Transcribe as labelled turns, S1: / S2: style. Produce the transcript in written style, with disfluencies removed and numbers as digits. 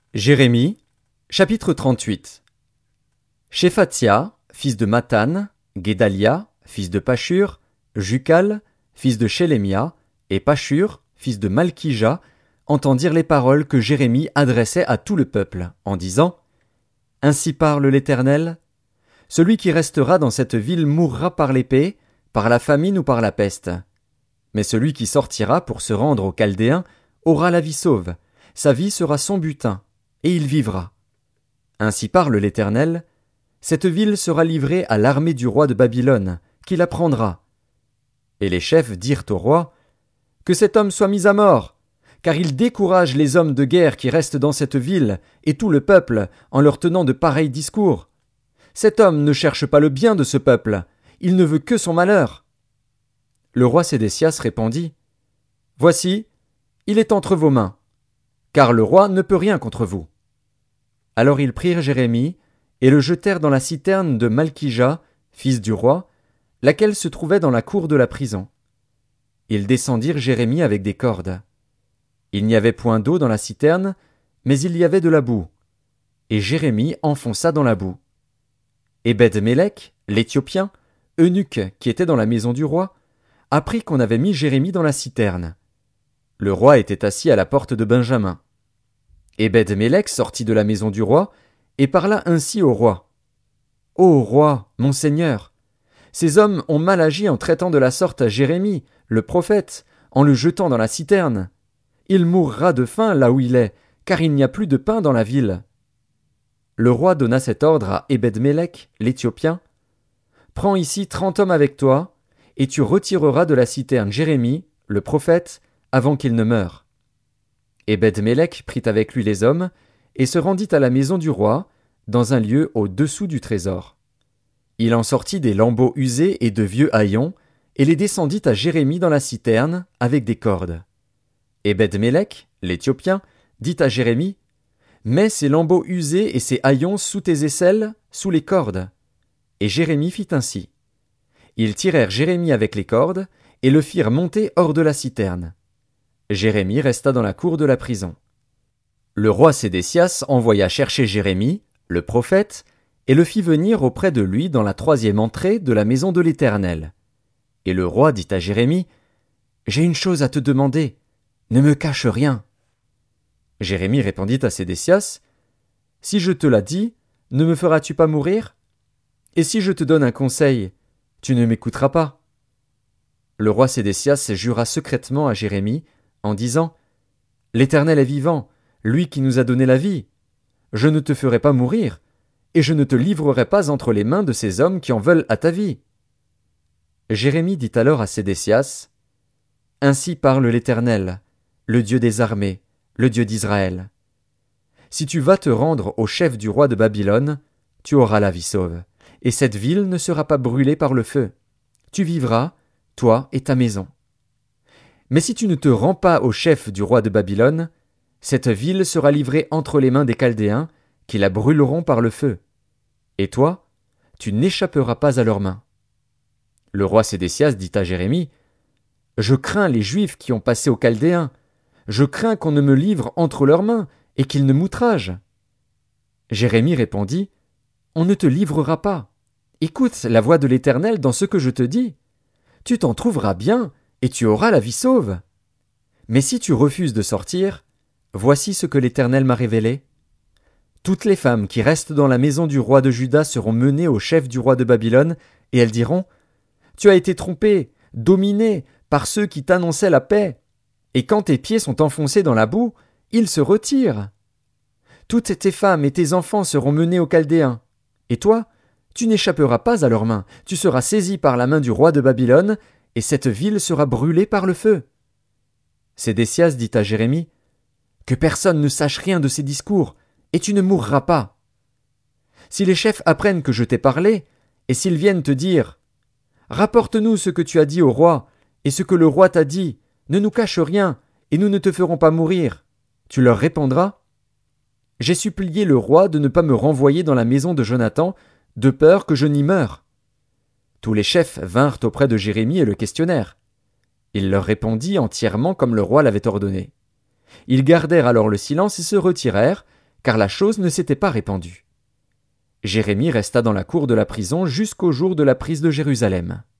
S1: Jérémie, chapitre 38. Shephatia, fils de Mathan, Guédalia, fils de Pashur, Jucal, fils de Shelemia, et Pashur, fils de Malkija, entendirent les paroles que Jérémie adressait à tout le peuple, en disant : Ainsi parle l'Éternel, celui qui restera dans cette ville mourra par l'épée, par la famine ou par la peste. Mais celui qui sortira pour se rendre aux Chaldéens aura la vie sauve, sa vie sera son butin, et il vivra. Ainsi parle l'Éternel, cette ville sera livrée à l'armée du roi de Babylone, qui la prendra. Et les chefs dirent au roi : Que cet homme soit mis à mort, car il décourage les hommes de guerre qui restent dans cette ville et tout le peuple en leur tenant de pareils discours. Cet homme ne cherche pas le bien de ce peuple, il ne veut que son malheur. Le roi Sédécias répondit : Voici, il est entre vos mains, car le roi ne peut rien contre vous. Alors ils prirent Jérémie et le jetèrent dans la citerne de Malkija, fils du roi, laquelle se trouvait dans la cour de la prison. Ils descendirent Jérémie avec des cordes. Il n'y avait point d'eau dans la citerne, mais il y avait de la boue. Et Jérémie enfonça dans la boue. Ebed-Mélec, l'Éthiopien, eunuque qui était dans la maison du roi, apprit qu'on avait mis Jérémie dans la citerne. Le roi était assis à la porte de Benjamin. Ebed-Mélec sortit de la maison du roi et parla ainsi au roi. Ô roi, mon seigneur, ces hommes ont mal agi en traitant de la sorte à Jérémie, le prophète, en le jetant dans la citerne. Il mourra de faim là où il est, car il n'y a plus de pain dans la ville. Le roi donna cet ordre à Ebed-Mélec, l'Éthiopien. Prends ici 30 hommes avec toi, et tu retireras de la citerne Jérémie, le prophète, avant qu'il ne meure. Ebed-Mélec prit avec lui les hommes, et se rendit à la maison du roi, dans un lieu au-dessous du trésor. Il en sortit des lambeaux usés et de vieux haillons, et les descendit à Jérémie dans la citerne, avec des cordes. Ebed-Mélec, l'Éthiopien, dit à Jérémie : Mets ces lambeaux usés et ces haillons sous tes aisselles, sous les cordes. Et Jérémie fit ainsi. Ils tirèrent Jérémie avec les cordes, et le firent monter hors de la citerne. Jérémie resta dans la cour de la prison. Le roi Sédécias envoya chercher Jérémie, le prophète, et le fit venir auprès de lui dans la 3e entrée de la maison de l'Éternel. Et le roi dit à Jérémie : J'ai une chose à te demander, ne me cache rien. Jérémie répondit à Sédécias : Si je te la dis, ne me feras-tu pas mourir ? Et si je te donne un conseil, tu ne m'écouteras pas. Le roi Sédécias jura secrètement à Jérémie, en disant : L'Éternel est vivant, lui qui nous a donné la vie. Je ne te ferai pas mourir, et je ne te livrerai pas entre les mains de ces hommes qui en veulent à ta vie. Jérémie dit alors à Sédécias : Ainsi parle l'Éternel, le Dieu des armées, le Dieu d'Israël. Si tu vas te rendre au chef du roi de Babylone, tu auras la vie sauve, et cette ville ne sera pas brûlée par le feu. Tu vivras, toi et ta maison. Mais si tu ne te rends pas au chef du roi de Babylone, cette ville sera livrée entre les mains des Chaldéens, qui la brûleront par le feu. Et toi, tu n'échapperas pas à leurs mains. Le roi Sédécias dit à Jérémie : Je crains les Juifs qui ont passé aux Chaldéens. Je crains qu'on ne me livre entre leurs mains et qu'ils ne m'outragent. Jérémie répondit : On ne te livrera pas. Écoute la voix de l'Éternel dans ce que je te dis. Tu t'en trouveras bien et tu auras la vie sauve. Mais si tu refuses de sortir, voici ce que l'Éternel m'a révélé. Toutes les femmes qui restent dans la maison du roi de Juda seront menées au chef du roi de Babylone, et elles diront : Tu as été trompé, dominé par ceux qui t'annonçaient la paix. Et quand tes pieds sont enfoncés dans la boue, ils se retirent. Toutes tes femmes et tes enfants seront menés aux Chaldéens. Et toi, tu n'échapperas pas à leurs mains, tu seras saisi par la main du roi de Babylone, et cette ville sera brûlée par le feu. Sédécias dit à Jérémie : Que personne ne sache rien de ces discours, et tu ne mourras pas. Si les chefs apprennent que je t'ai parlé, et s'ils viennent te dire : Rapporte-nous ce que tu as dit au roi, et ce que le roi t'a dit, ne nous cache rien, et nous ne te ferons pas mourir, tu leur répondras : J'ai supplié le roi de ne pas me renvoyer dans la maison de Jonathan, de peur que je n'y meure. Tous les chefs vinrent auprès de Jérémie et le questionnèrent. Il leur répondit entièrement comme le roi l'avait ordonné. Ils gardèrent alors le silence et se retirèrent, car la chose ne s'était pas répandue. Jérémie resta dans la cour de la prison jusqu'au jour de la prise de Jérusalem.